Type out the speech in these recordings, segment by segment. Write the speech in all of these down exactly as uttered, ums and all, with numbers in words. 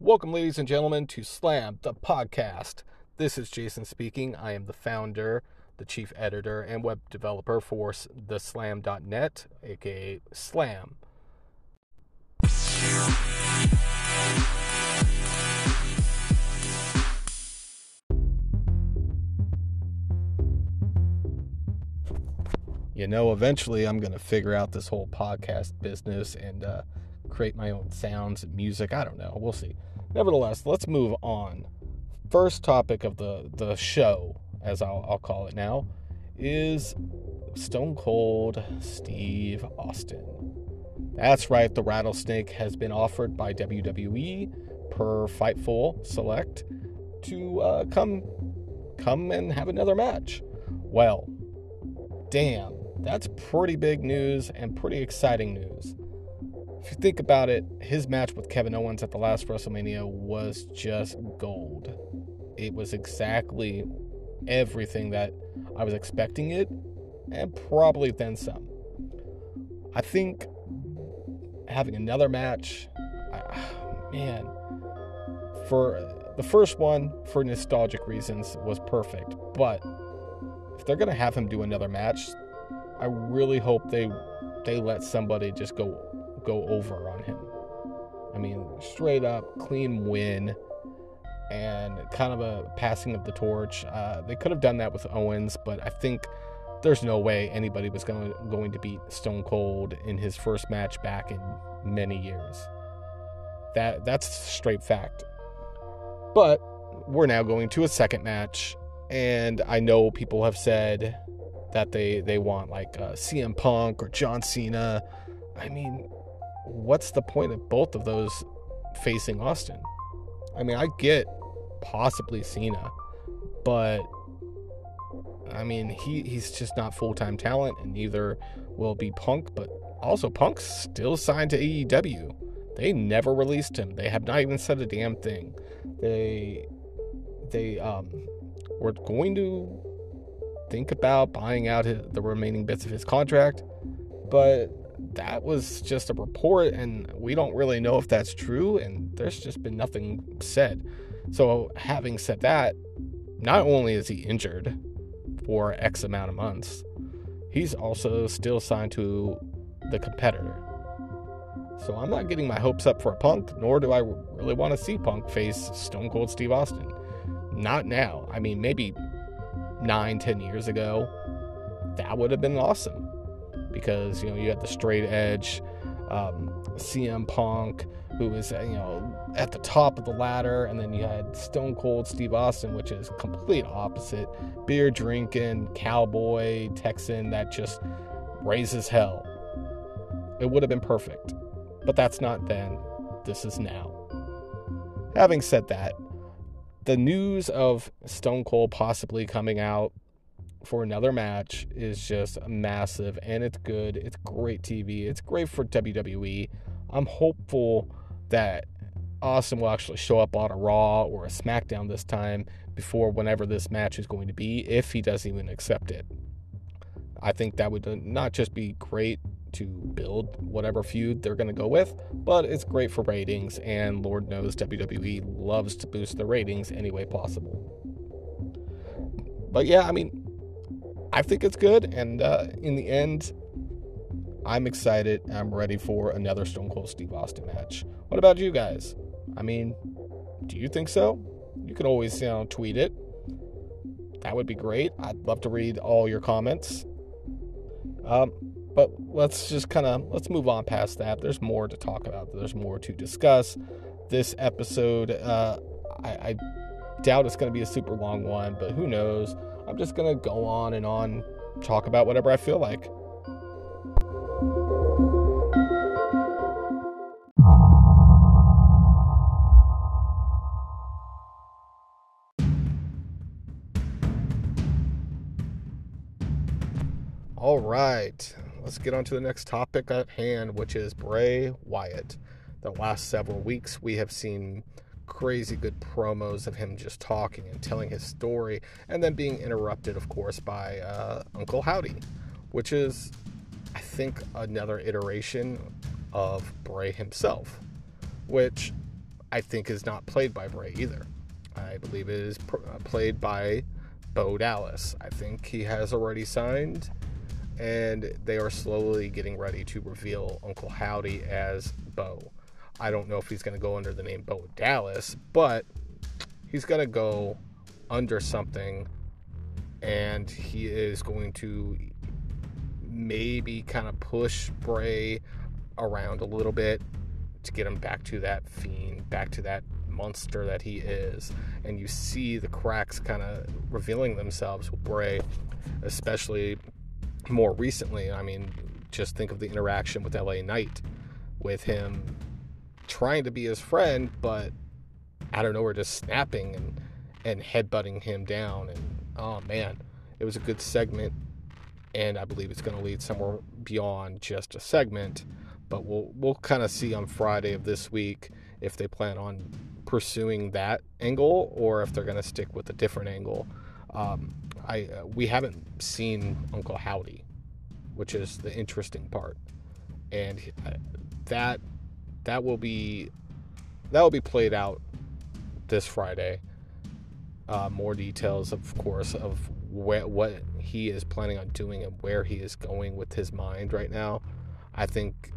Welcome, ladies and gentlemen, to Slam, the podcast. This is Jason speaking. I am the founder, the chief editor, and web developer for the slam dot net, aka Slam. You know, eventually I'm going to figure out this whole podcast business and uh, create my own sounds and music. I don't know. We'll see. Nevertheless, let's move on. First topic of the, the show, as I'll, I'll call it now, is Stone Cold Steve Austin. That's right. The Rattlesnake has been offered by W W E per Fightful Select to uh, come, come and have another match. Well, damn. That's pretty big news and pretty exciting news. If you think about it, his match with Kevin Owens at the last WrestleMania was just gold. It was exactly everything that I was expecting it, and probably then some. I think having another match, I, man, for the first one, for nostalgic reasons, was perfect. But if they're going to have him do another match, I really hope they they let somebody just go go over on him. I mean, straight up, clean win, and kind of a passing of the torch. Uh, they could have done that with Owens, but I think there's no way anybody was going, going to beat Stone Cold in his first match back in many years. That That's straight fact. But we're now going to a second match, and I know people have said that they, they want like uh, C M Punk or John Cena. I mean, what's the point of both of those facing Austin? I mean, I get possibly Cena, but I mean, he, he's just not full-time talent, and neither will be Punk, but also Punk's still signed to A E W. They never released him. They have not even said a damn thing. They, they um, were going to think about buying out his, the remaining bits of his contract, but that was just a report, and we don't really know if that's true, and there's just been nothing said. So having said that, not only is he injured for X amount of months, he's also still signed to the competitor. So I'm not getting my hopes up for a Punk, nor do I really want to see Punk face Stone Cold Steve Austin. Not now. I mean, maybe nine, ten years ago, that would have been awesome, because, you know, you had the straight edge um, C M Punk, who was, you know, at the top of the ladder, and then you had Stone Cold Steve Austin, which is complete opposite, beer drinking cowboy Texan that just raises hell. It would have been perfect, but that's not then. This is now. Having said that, the news of Stone Cold possibly coming out for another match is just massive, and it's good. It's great T V. It's great for W W E. I'm hopeful that Austin will actually show up on a Raw or a SmackDown this time before whenever this match is going to be, if he doesn't even accept it. I think that would not just be great to build whatever feud they're going to go with, but it's great for ratings, and Lord knows W W E loves to boost the ratings any way possible. But yeah, I mean, I think it's good, and uh, in the end, I'm excited. I'm ready for another Stone Cold Steve Austin match. What about you guys? I mean, do you think so? You can always, you know, tweet it. That would be great. I'd love to read all your comments. Um, but let's just kind of, let's move on past that. There's more to talk about. There's more to discuss. This episode, uh, I, I doubt it's going to be a super long one, but who knows? I'm just going to go on and on, talk about whatever I feel like. All right, let's get on to the next topic at hand, which is Bray Wyatt. The last several weeks, we have seen crazy good promos of him just talking and telling his story, and then being interrupted, of course, by uh, Uncle Howdy, which is, I think, another iteration of Bray himself, which I think is not played by Bray either. I believe it is pr- played by Bo Dallas. I think he has already signed, and they are slowly getting ready to reveal Uncle Howdy as Bo. I don't know if he's going to go under the name Bo Dallas, but he's going to go under something, and he is going to maybe kind of push Bray around a little bit to get him back to that fiend, back to that monster that he is. And you see the cracks kind of revealing themselves with Bray, especially more recently. I mean, just think of the interaction with L A Knight, with him trying to be his friend, but out of nowhere just snapping and, and headbutting him down. And oh man, it was a good segment, and I believe it's going to lead somewhere beyond just a segment. But we'll we'll kind of see on Friday of this week if they plan on pursuing that angle or if they're going to stick with a different angle. Um, I uh, we haven't seen Uncle Howdy, which is the interesting part, and that that will be that will be played out this Friday. Uh, more details, of course, of where, what he is planning on doing and where he is going with his mind right now. I think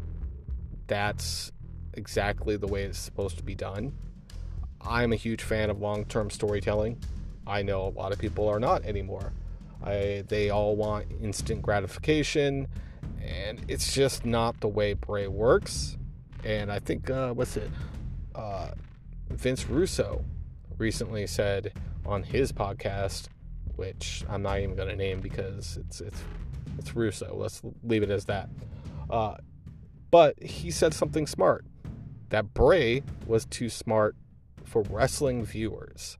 that's exactly the way it's supposed to be done. I'm a huge fan of long-term storytelling. I know a lot of people are not anymore. I, they all want instant gratification, and it's just not the way Bray works. And I think, uh, what's it, uh, Vince Russo recently said on his podcast, which I'm not even going to name because it's it's it's Russo. Let's leave it as that. Uh, but he said something smart, that Bray was too smart for wrestling viewers,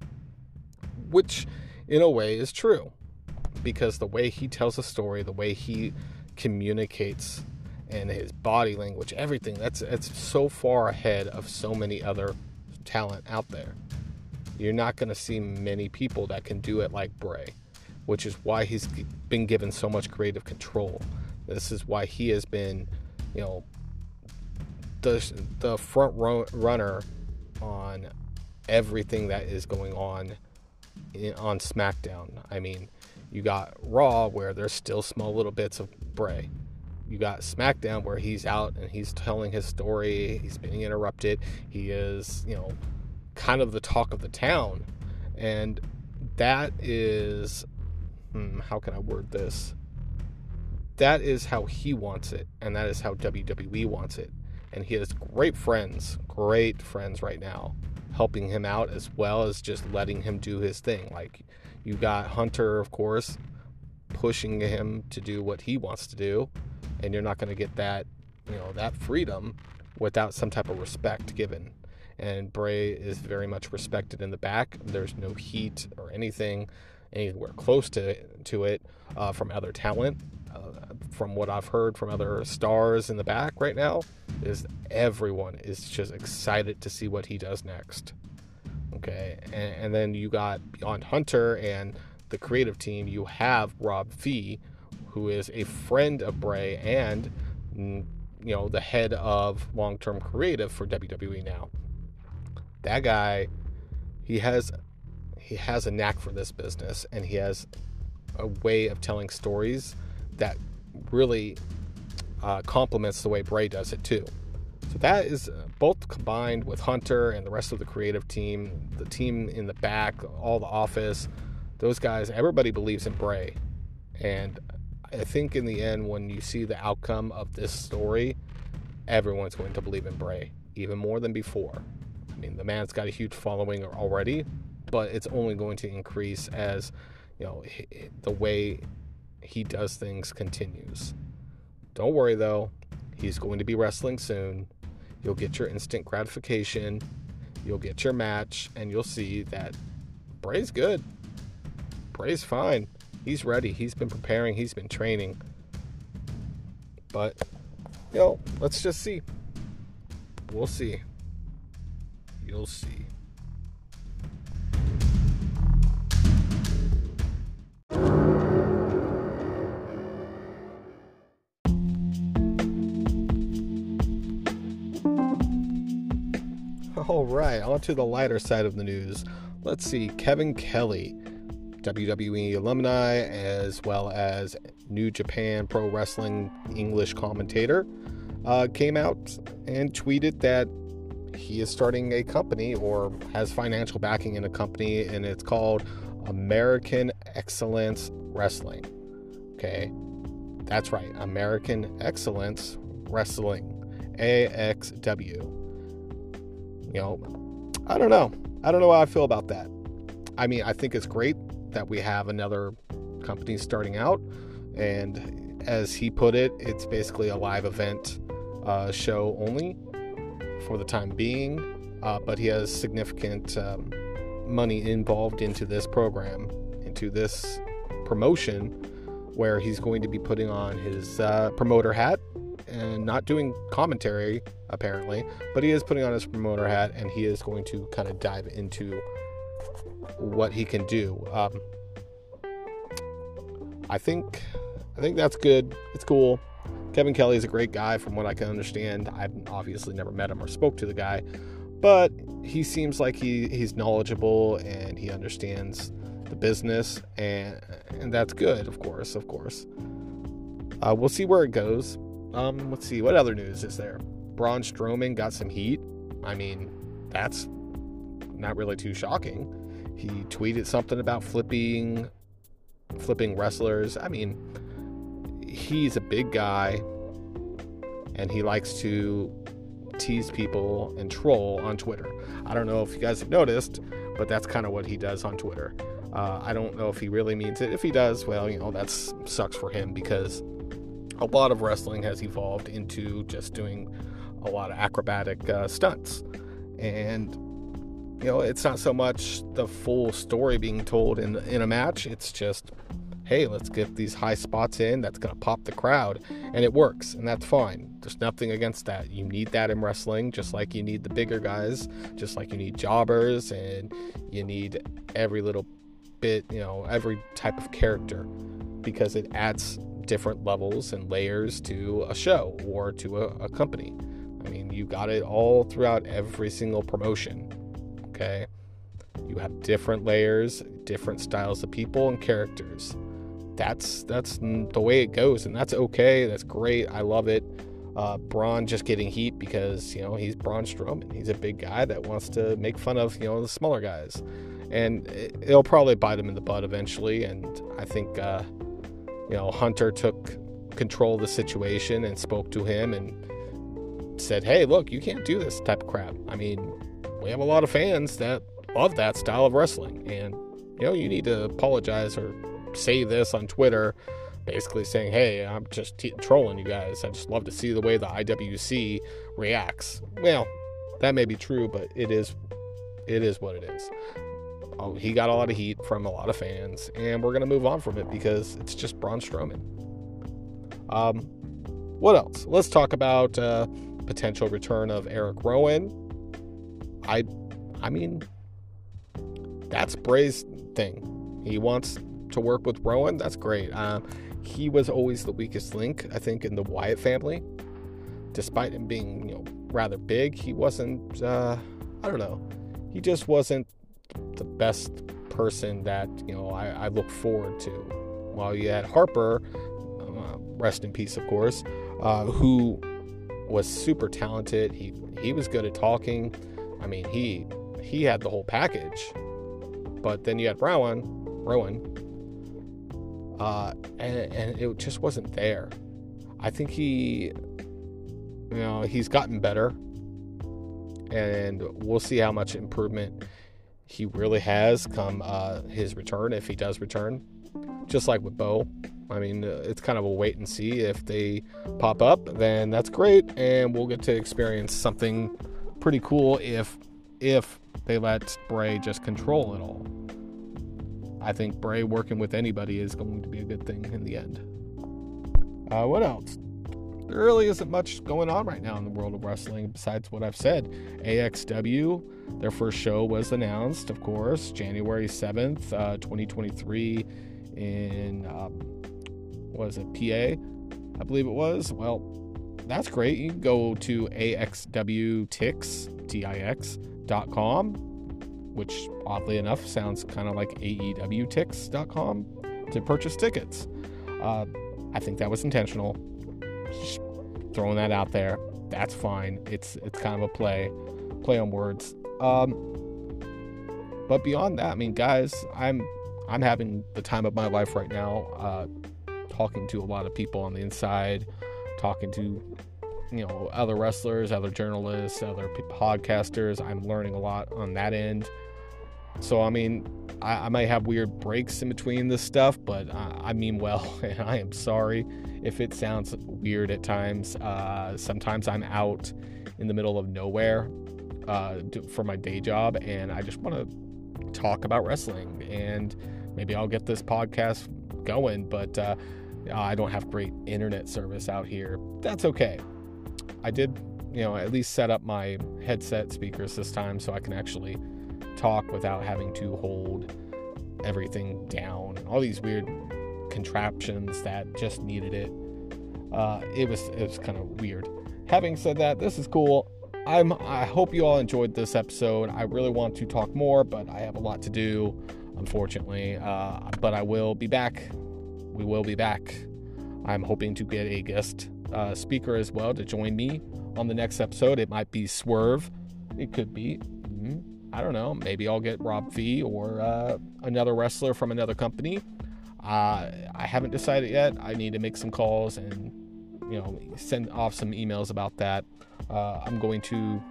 which in a way is true, because the way he tells a story, the way he communicates, and his body language, everything, that's it's so far ahead of so many other talent out there. You're not going to see many people that can do it like Bray, which is why he's been given so much creative control. This is why he has been, you know, the the front ro- runner on everything that is going on in, on SmackDown. I mean, you got Raw, where there's still small little bits of Bray. You got SmackDown, where he's out and he's telling his story. He's being interrupted. He is, you know, kind of the talk of the town. And that is, hmm, how can I word this? That is how he wants it, and that is how W W E wants it. And he has great friends, great friends right now, helping him out, as well as just letting him do his thing. Like, you got Hunter, of course, pushing him to do what he wants to do, and you're not going to get that, you know, that freedom without some type of respect given. And Bray is very much respected in the back. There's no heat or anything anywhere close to to it uh, from other talent. Uh, from what I've heard from other stars in the back right now, is everyone is just excited to see what he does next. Okay, and, and then you got beyond Hunter and the creative team, you have Rob V, who is a friend of Bray and, you know, the head of long-term creative for W W E now. That guy, he has he has a knack for this business, and he has a way of telling stories that really uh, complements the way Bray does it too. So that is both combined with Hunter and the rest of the creative team, the team in the back, all the office, those guys, everybody believes in Bray. And I think in the end, when you see the outcome of this story, everyone's going to believe in Bray, even more than before. I mean, the man's got a huge following already, but it's only going to increase as, you know, the way he does things continues. Don't worry though, he's going to be wrestling soon. You'll get your instant gratification, you'll get your match, and you'll see that Bray's good. Bray's fine. He's ready. He's been preparing. He's been training. But, you know, let's just see. We'll see. You'll see. All right, on to the lighter side of the news. Let's see, Kevin Kelly, W W E alumni, as well as New Japan Pro Wrestling English commentator, uh, came out and tweeted that he is starting a company, or has financial backing in a company, and it's called American Excellence Wrestling. Okay, that's right, American Excellence Wrestling, A X W. You know, I don't know. I don't know how I feel about that. I mean, I think it's great that we have another company starting out, and as he put it, it's basically a live event uh, show only for the time being, uh, but he has significant um, money involved into this program, into this promotion, where he's going to be putting on his uh, promoter hat and not doing commentary apparently, but he is putting on his promoter hat, and he is going to kind of dive into what he can do. Um, I think, I think that's good. It's cool. Kevin Kelly is a great guy from what I can understand. I've obviously never met him or spoke to the guy, but he seems like he, he's knowledgeable and he understands the business, and and that's good, of course, of course. Uh, we'll see where it goes. Um, let's see, what other news is there? Braun Strowman got some heat. I mean, that's not really too shocking. He tweeted something about flipping, flipping wrestlers. I mean, he's a big guy, and he likes to tease people and troll on Twitter. I don't know if you guys have noticed, but that's kind of what he does on Twitter. Uh, I don't know if he really means it. If he does, well, you know, that sucks for him, because a lot of wrestling has evolved into just doing a lot of acrobatic uh, stunts. And, you know, it's not so much the full story being told in, in a match. It's just, hey, let's get these high spots in. That's going to pop the crowd. And it works, and that's fine. There's nothing against that. You need that in wrestling, just like you need the bigger guys, just like you need jobbers, and you need every little bit, you know, every type of character, because it adds different levels and layers to a show or to a, a company. I mean, you got it all throughout every single promotion, okay? You have different layers, different styles of people and characters. That's that's the way it goes, and that's okay. That's great. I love it. Uh, Braun just getting heat because, you know, he's Braun Strowman. He's a big guy that wants to make fun of, you know, the smaller guys. And it, it'll probably bite him in the butt eventually, and I think, uh, you know, Hunter took control of the situation and spoke to him and said, hey, look, you can't do this type of crap. I mean, we have a lot of fans that love that style of wrestling, and, you know, you need to apologize or say this on Twitter, basically saying, hey, I'm just t- trolling you guys. I just love to see the way the I W C reacts. Well, that may be true, but it is it is what it is. Oh, he got a lot of heat from a lot of fans, and we're going to move on from it because it's just Braun Strowman. Um, what else? Let's talk about uh, potential return of Eric Rowan. I, I mean, that's Bray's thing. He wants to work with Rowan. That's great. Uh, he was always the weakest link, I think, in the Wyatt family. Despite him being, you know, rather big, he wasn't, uh, I don't know, he just wasn't the best person that, you know, I, I look forward to. While you had Harper, uh, rest in peace, of course, uh, who was super talented. He he was good at talking. I mean, he he had the whole package. But then you had Rowan, Rowan, uh, and, and it just wasn't there. I think he, you know, he's gotten better, and we'll see how much improvement he really has come uh, his return, if he does return. Just like with Bo, I mean, uh, it's kind of a wait and see. If they pop up, then that's great, and we'll get to experience something pretty cool if if they let Bray just control it all. I think Bray working with anybody is going to be a good thing in the end. Uh, what else? There really isn't much going on right now in the world of wrestling besides what I've said. A X W, their first show was announced, of course, January seventh, uh, twenty twenty-three in, um, what is it, P A, I believe it was. Well, that's great. You can go to A X W Tix, T I X dot com, which oddly enough sounds kind of like A E W tix dot com, to purchase tickets. Uh, I think that was intentional. Just throwing that out there. That's fine. It's it's kind of a play, play on words. Um, but beyond that, I mean, guys, I'm I'm having the time of my life right now. Uh, talking to a lot of people on the inside, talking to, you know, other wrestlers, other journalists, other podcasters. I'm learning a lot on that end. So, I mean, I, I might have weird breaks in between this stuff, but uh, I mean well, and I am sorry if it sounds weird at times. Uh, sometimes I'm out in the middle of nowhere uh, for my day job, and I just want to talk about wrestling, and maybe I'll get this podcast going, but uh, I don't have great internet service out here. That's okay. I did, you know, at least set up my headset speakers this time so I can actually talk without having to hold everything down. All these weird contraptions that just needed it. Uh, it was it was kind of weird. Having said that, this is cool. I'm I hope you all enjoyed this episode. I really want to talk more, but I have a lot to do, unfortunately. Uh, but I will be back. We will be back. I'm hoping to get a guest uh, speaker as well to join me on the next episode. It might be Swerve. It could be. Mm-hmm. I don't know. Maybe I'll get Rob Fee or uh, another wrestler from another company. Uh, I haven't decided yet. I need to make some calls and, you know, send off some emails about that. Uh, I'm going to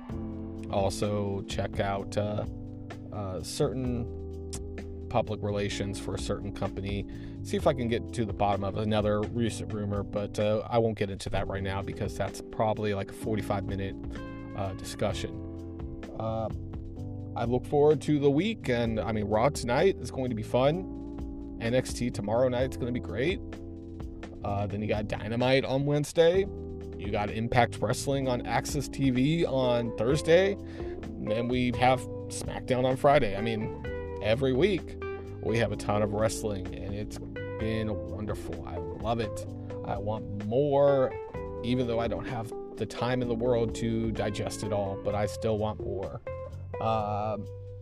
also check out uh, uh, certain public relations for a certain company. See if I can get to the bottom of another recent rumor, but uh, I won't get into that right now because that's probably like a forty-five minute uh, discussion. Uh, I look forward to the week, and I mean, Raw tonight is going to be fun. N X T tomorrow night is going to be great. Uh, then you got Dynamite on Wednesday. You got Impact Wrestling on Access T V on Thursday. And then we have SmackDown on Friday. I mean, every week we have a ton of wrestling, and it's been wonderful. I love it. I want more, even though I don't have the time in the world to digest it all, but I still want more. Uh,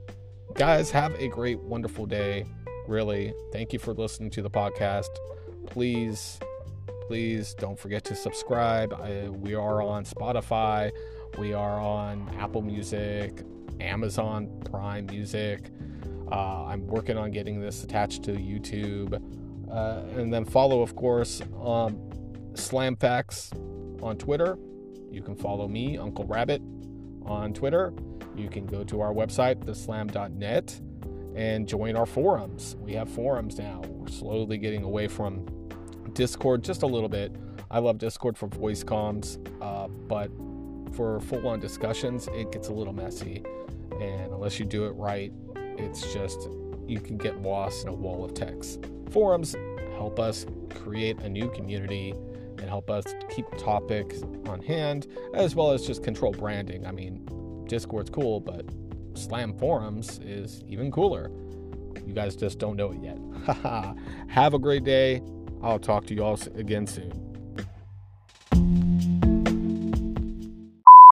guys, have a great, wonderful day. Really, thank you for listening to the podcast. Please, please don't forget to subscribe. I, we are on Spotify. We are on Apple Music, Amazon Prime Music. Uh, I'm working on getting this attached to YouTube. Uh, and then follow, of course, um, Slam Facts on Twitter. You can follow me, Uncle Rabbit, on Twitter. You can go to our website, the slam dot net, and join our forums. We have forums now. We're slowly getting away from Discord just a little bit. I love Discord for voice comms, uh, but for full-on discussions, it gets a little messy. And unless you do it right, it's just, you can get lost in a wall of text. Forums help us create a new community and help us keep topics on hand, as well as just control branding. I mean, Discord's cool, but Slam Forums is even cooler. You guys just don't know it yet. Have a great day. I'll talk to you all again soon.